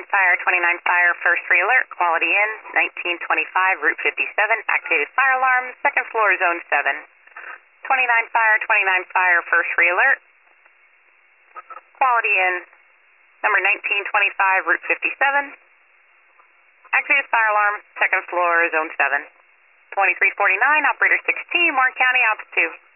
Fire, 29 Fire, first re-alert, quality in, 1925, Route 57, activated fire alarm, second floor, zone 7. 29 Fire, first re-alert, quality in, number 1925, Route 57, activated fire alarm, second floor, zone 7. 2349, operator 16, Warren County, altitude.